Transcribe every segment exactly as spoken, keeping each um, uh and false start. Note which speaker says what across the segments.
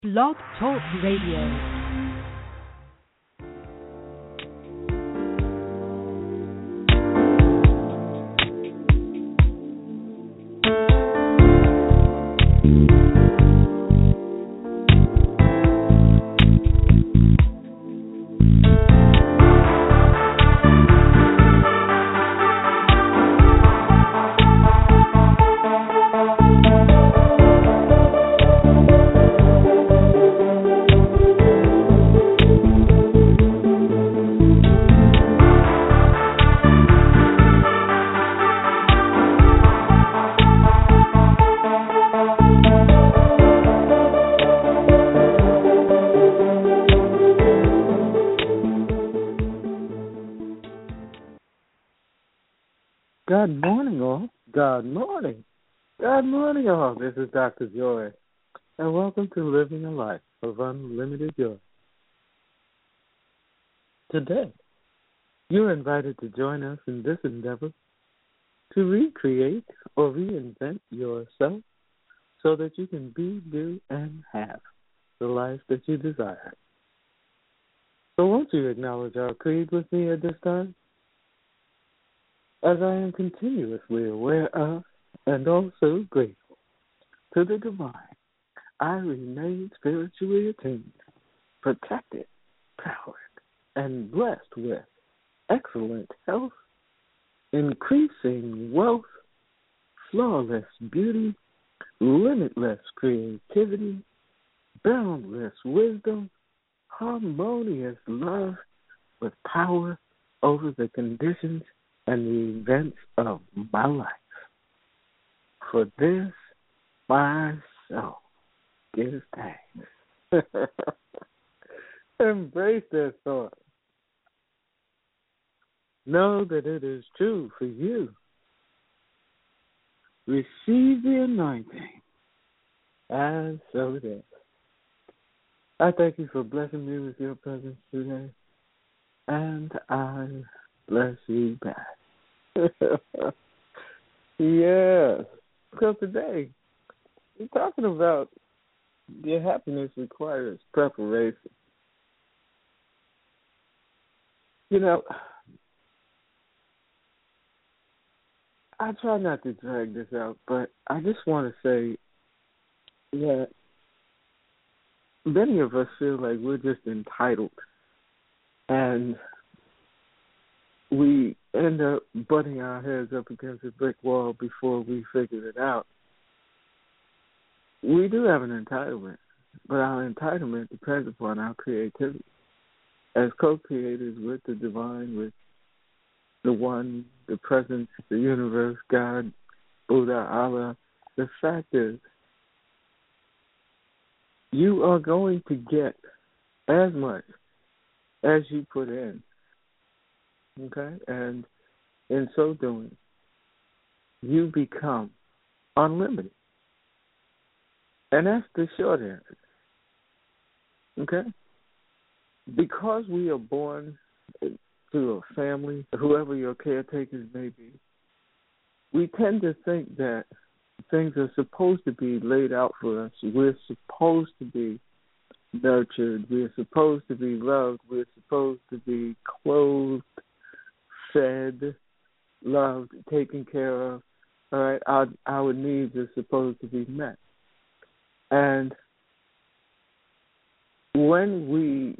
Speaker 1: Blog Talk Radio.
Speaker 2: Good morning, all. Good morning. Good morning, all. This is Doctor Joy, and welcome to Living a Life of Unlimited Joy. Today, you're invited to join us in this endeavor to recreate or reinvent yourself so that you can be, do, and have the life that you desire. So won't you acknowledge our creed with me at this time? As I am continuously aware of and also grateful to the divine, I remain spiritually attuned, protected, powered, and blessed with excellent health, increasing wealth, flawless beauty, limitless creativity, boundless wisdom, harmonious love with power over the conditions and the events of my life. For this, my soul gives thanks. Embrace that thought. Know that it is true for you. Receive the anointing, and so it is. I thank you for blessing me with your presence today, and I bless you back. Yes. So today, we're talking about your happiness requires preparation. You know, I try not to drag this out, but I just want to say that many of us feel like we're just entitled, and we end up butting our heads up against a brick wall before we figure it out. We do have an entitlement, but our entitlement depends upon our creativity. As co-creators with the divine, with the one, the presence, the universe, God, Buddha, Allah, the fact is, you are going to get as much as you put in. Okay? And in so doing, you become unlimited. And that's the short answer. Okay? Because we are born to a family, whoever your caretakers may be, we tend to think that things are supposed to be laid out for us. We're supposed to be nurtured. We're supposed to be loved. We're supposed to be clothed, fed, loved, taken care of. All right, our our needs are supposed to be met. And when we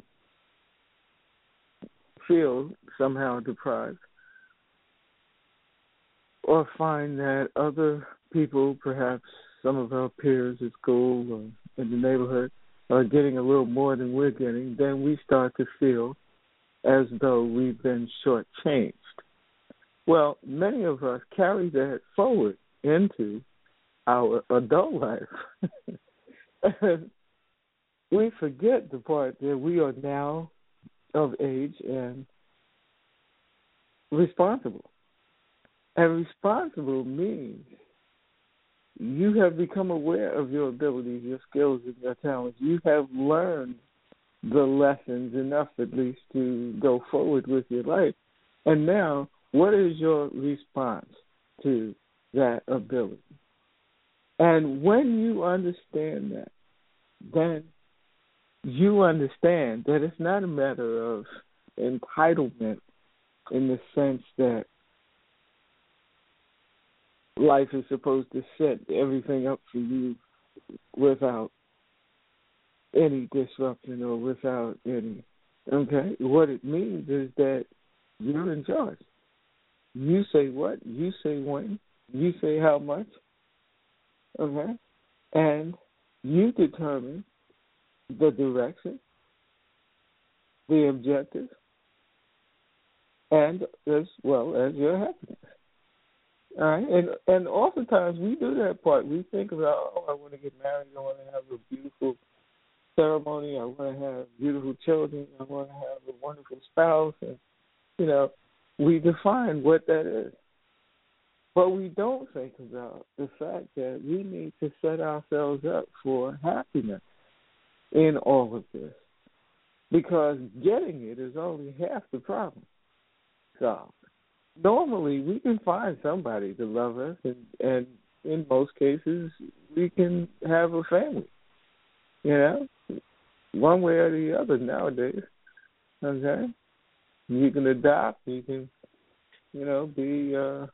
Speaker 2: feel somehow deprived, or find that other people, perhaps some of our peers at school or in the neighborhood, are getting a little more than we're getting, then we start to feel as though we've been shortchanged. Well, many of us carry that forward into our adult life. And we forget the part that we are now of age and responsible. And responsible means you have become aware of your abilities, your skills, and your talents. You have learned the lessons enough, at least, to go forward with your life. And now, what is your response to that ability? And when you understand that, then you understand that it's not a matter of entitlement in the sense that life is supposed to set everything up for you without any disruption or without any. Okay? What it means is that you're in charge. You say what, you say when, you say how much, okay? And you determine the direction, the objective, and as well as your happiness. All right? And and oftentimes we do that part. We think about, oh, I want to get married, I want to have a beautiful ceremony, I want to have beautiful children, I want to have a wonderful spouse, and, you know, we define what that is. But we don't think about the fact that we need to set ourselves up for happiness in all of this. Because getting it is only half the problem solved. Normally, we can find somebody to love us, and, and in most cases, we can have a family, you know, one way or the other nowadays, okay? You can adopt, you can, you know, be uh,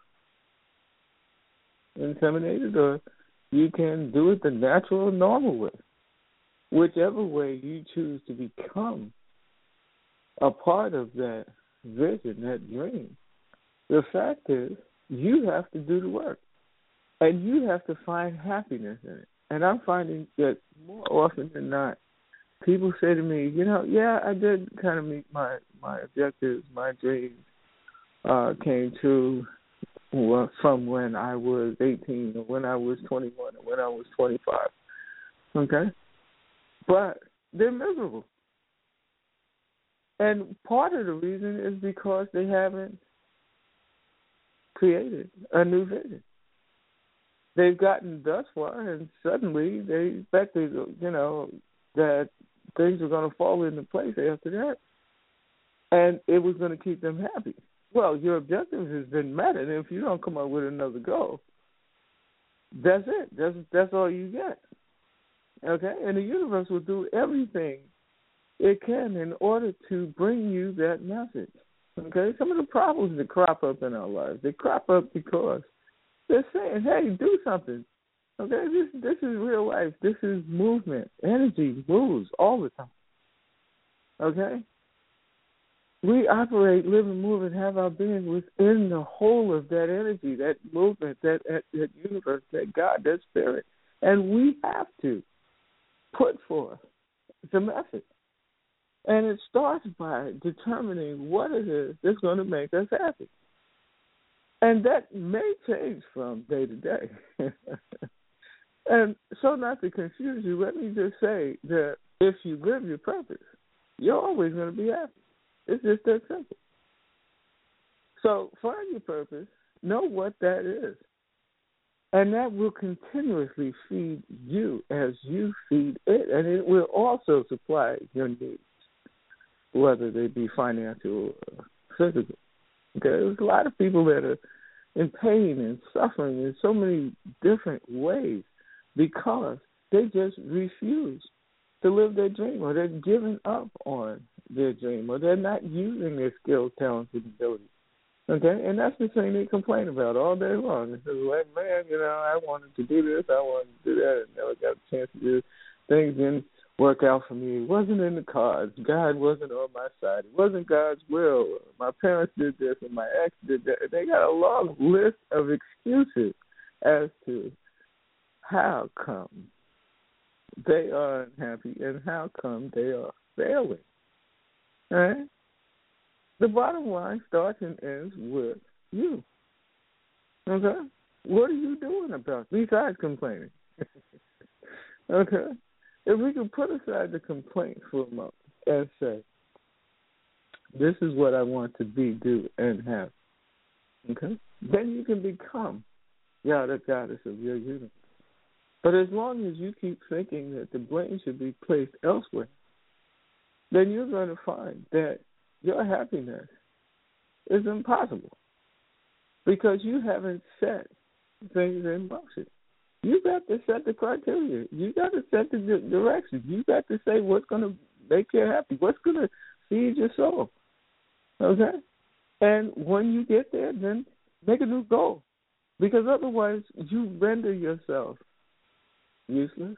Speaker 2: inseminated, or you can do it the natural, normal way. Whichever way you choose to become a part of that vision, that dream, the fact is you have to do the work, and you have to find happiness in it. And I'm finding that more often than not, people say to me, you know, yeah, I did kind of meet my, my objectives, my dreams uh, came true well, from when I was eighteen or when I was twenty-one or when I was twenty-five, okay? But they're miserable. And part of the reason is because they haven't created a new vision. They've gotten thus far, and suddenly they expected, you know, that things were going to fall into place after that, and it was going to keep them happy. Well, your objective has been met, and if you don't come up with another goal, that's it. That's that's all you get. Okay? And the universe will do everything it can in order to bring you that message. Okay? Some of the problems that crop up in our lives, they crop up because they're saying, hey, do something. Okay? This this is real life. This is movement. Energy moves all the time. Okay? We operate, live, and move, and have our being within the whole of that energy, that movement, that, that, that universe, that God, that spirit. And we have to put forth the message. And it starts by determining what it is that's going to make us happy. And that may change from day to day. And so not to confuse you, let me just say that if you live your purpose, you're always going to be happy. It's just that simple. So find your purpose, know what that is, and that will continuously feed you as you feed it, and it will also supply your needs, whether they be financial or physical. Okay? There's a lot of people that are in pain and suffering in so many different ways because they just refuse to live their dream, or they're giving up on their dream, or they're not using their skills, talents, and abilities. Okay? And that's the thing they complain about all day long. They say, well, man, you know, I wanted to do this, I wanted to do that, and never got a chance to do it. Things didn't work out for me. It wasn't in the cards. God wasn't on my side. It wasn't God's will. My parents did this, and my ex did that. They got a long list of excuses as to how come they are unhappy and how come they are failing. All right? The bottom line starts and ends with you. Okay? What are you doing about it besides complaining? Okay? If we can put aside the complaint for a moment and say, this is what I want to be, do, and have. Okay? Then you can become God, the goddess of your universe. But as long as you keep thinking that the blame should be placed elsewhere, then you're going to find that your happiness is impossible because you haven't set things in motion. You got to set the criteria. You got to set the di- direction. You got to say what's going to make you happy, what's going to feed your soul. Okay? And when you get there, then make a new goal. Because otherwise, you render yourself useless.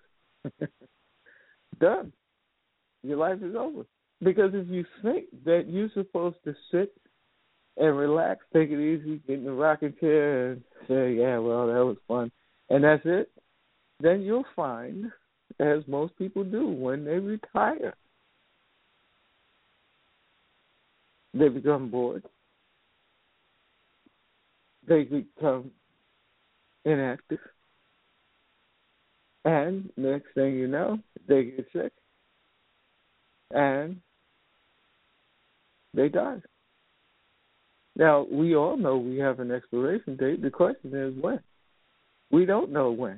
Speaker 2: Done. Your life is over. Because if you think that you're supposed to sit and relax, take it easy, get in the rocking chair and say, yeah, well, that was fun, and that's it, then you'll find, as most people do, when they retire, they become bored. They become inactive. And next thing you know, they get sick. And they die. Now, we all know we have an expiration date. The question is when. We don't know when.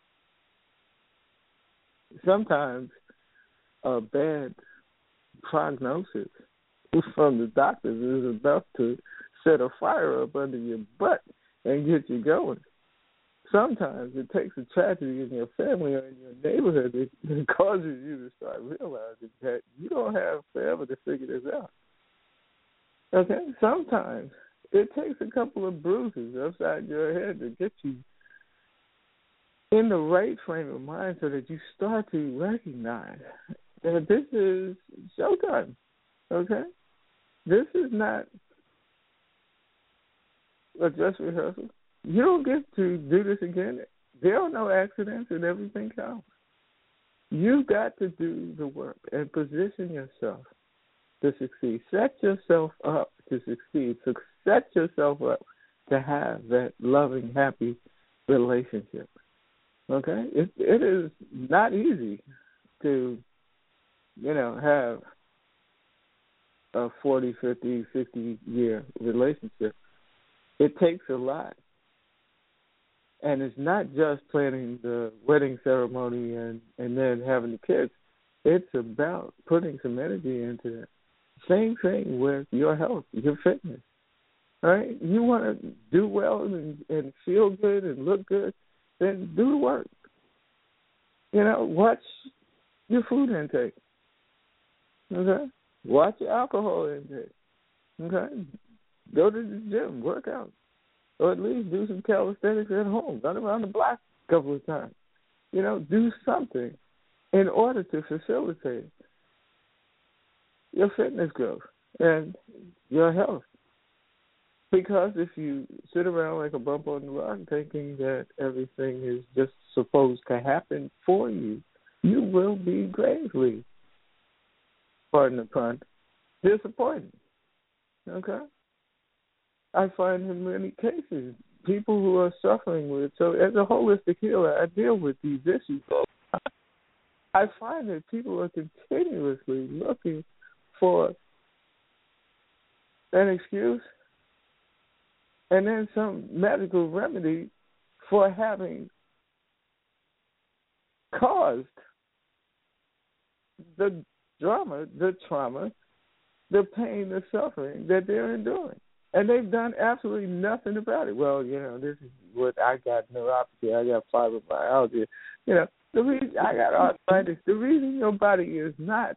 Speaker 2: Sometimes a bad prognosis from the doctors is enough to set a fire up under your butt and get you going. Sometimes it takes a tragedy in your family or in your neighborhood that causes you to start realizing that you don't have forever to figure this out. Okay? Sometimes it takes a couple of bruises upside your head to get you in the right frame of mind so that you start to recognize that this is showtime. Okay? This is not a dress rehearsal. You don't get to do this again. There are no accidents and everything counts. You've got to do the work and position yourself to succeed. Set yourself up to succeed. So set yourself up to have that loving, happy relationship. Okay? It, it is not easy to, you know, have a forty, fifty, sixty-year relationship. It takes a lot. And it's not just planning the wedding ceremony and, and then having the kids. It's about putting some energy into it. Same thing with your health, your fitness. All right? You want to do well and, and feel good and look good, then do the work. You know, watch your food intake. Okay? Watch your alcohol intake. Okay? Go to the gym, work out. Or at least do some calisthenics at home. Run around the block a couple of times. You know, do something in order to facilitate your fitness growth and your health. Because if you sit around like a bump on the rock thinking that everything is just supposed to happen for you, you will be gravely, pardon the pun, disappointed. Okay? I find in many cases people who are suffering with, so as a holistic healer, I deal with these issues. I find that people are continuously looking for an excuse and then some medical remedy for having caused the drama, the trauma, the pain, the suffering that they're enduring. And they've done absolutely nothing about it. Well, you know, this is what I got neuropathy, I got fibromyalgia. You know, the reason I got arthritis, the reason your body is not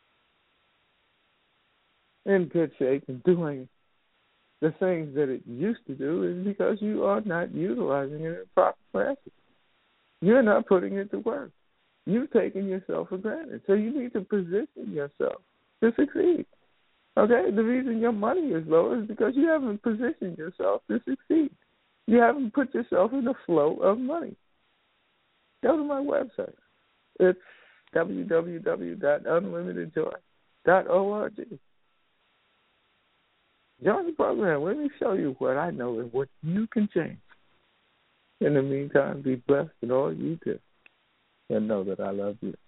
Speaker 2: in good shape and doing the things that it used to do is because you are not utilizing it in proper fashion. You're not putting it to work. You've taken yourself for granted. So you need to position yourself to succeed. Okay? The reason your money is low is because you haven't positioned yourself to succeed. You haven't put yourself in the flow of money. Go to my website. It's w w w dot unlimited joy dot org. Join the program. Let me show you what I know and what you can change. In the meantime, be blessed in all you do and know that I love you.